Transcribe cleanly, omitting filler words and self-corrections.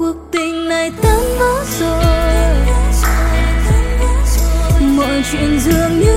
cuộc tình này tan vỡ rồi, mọi chuyện dường như